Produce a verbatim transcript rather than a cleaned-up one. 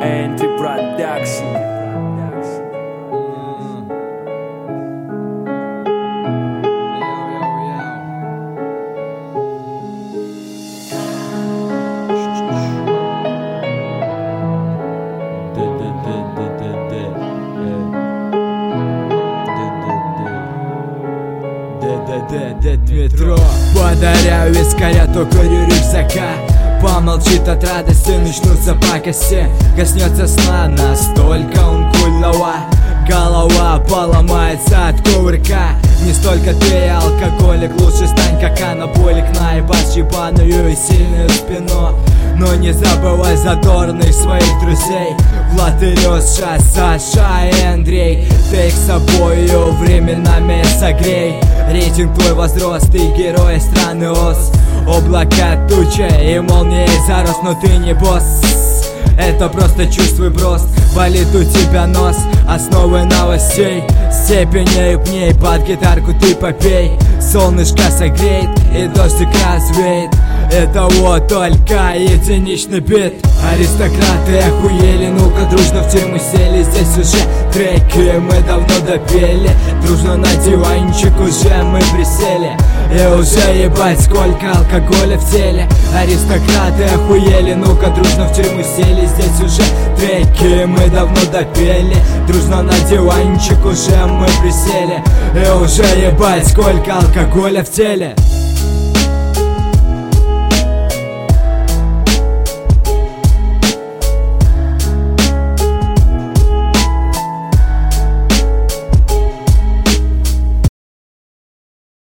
Энди Продакшн. Метро. Подаряю вискаря, то курю рюкзака. Помолчит от радости, начнутся пакости. Коснется сна, настолько он кульного. Голова поломается от кувырка. Не столько ты, алкоголик, лучше стань как анаболик. Наебать ебаную и сильную спину. Но не забывай задорных своих друзей. Влад и Леша, Саша и Андрей. Ты их с собою временами согрей. Рейтинг твой возрос, ты герой страны ОС. Облака, туча и молнией зарос, но ты не босс. Это просто чувствуй прост. Болит у тебя нос, основы новостей. Степенью пней, под гитарку ты попей. Солнышко согреет и дождик развеет. Это вот только единичный бит. Аристократы охуели, ну-ка дружно в тюрьму сели. Здесь уже треки мы давно допели. Дружно на диванчик уже мы присели. И уже ебать сколько алкоголя в теле. Аристократы охуели, ну-ка дружно в тюрьму сели. Здесь уже треки мы давно допели. Дружно на диванчик уже мы присели. И уже ебать сколько алкоголя в теле.